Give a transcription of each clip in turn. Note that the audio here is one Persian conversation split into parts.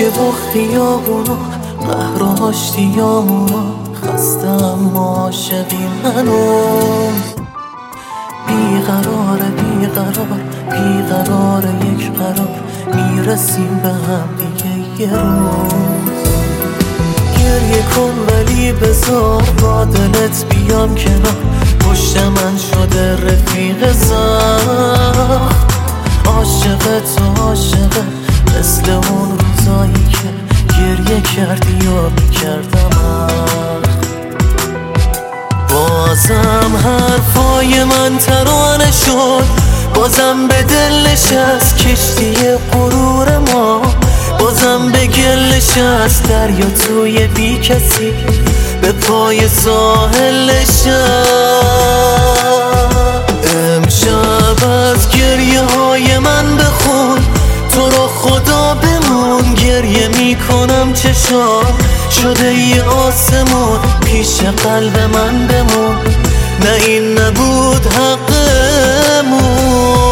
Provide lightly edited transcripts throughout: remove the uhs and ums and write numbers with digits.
و خیابونا قهر و آشتیامونا خستم عاشقی هنوز بیقرار یک قرار میرسیم به هم دیگه یه روز گریه کن ولی بذار با دلت بیام کنار پشت من شده رفیق زخم عاشقت مثل اون روزایی که گریه کردی یا میکردم بازم حرفای من ترانه شد بازم به دل نشست کشتی غرور ما بازم به گل نشست دریا توی بی کسی به پای ساحل نشست امشب از گریه های من بخون تو رو خدا بمون گریه میکنم چشام شده ی آسمون پیش قلب من بمون نه این نبود حقمون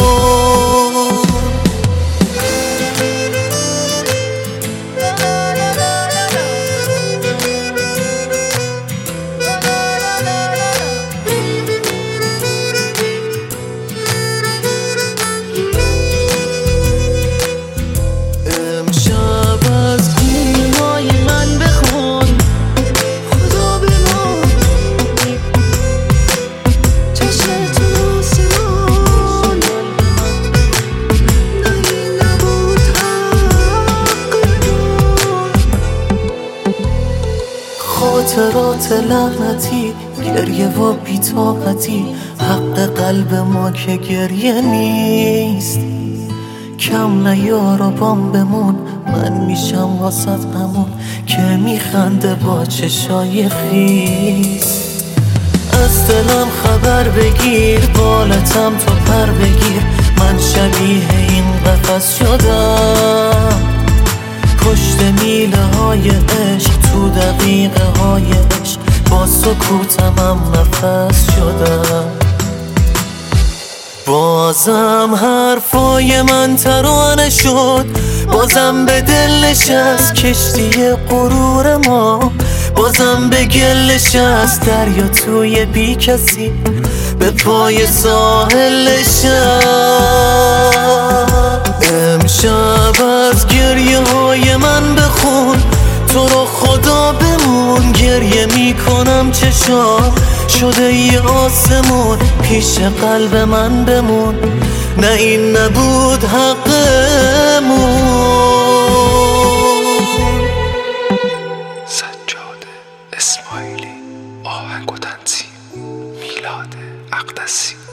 خاطرات لعنتی گریه و بی‌طاقتی حق قلب ما که گریه نیست کم نیار و بام بمون من میشم واسط همون که میخنده با چشای خیس از دلم خبر بگیر بالتم تو پر بگیر من شبیه این قفس شدم پشت میله های عشق تو دقیقه های عشق با سکوتم نفس شدم بازم حرفای من ترانه شد بازم به دل نشست کشتی غرور ما بازم به گل نشست دریا توی بی کسی به پای ساحل نشست امشب از گریه های من بخون تو رو خدا بمون گریه میکنم چشام شده ی آسمون پیش قلب من بمون نه این نبود حقمون سجاده اسماعیلی آهنگ و تنظیم میلاد اقدسی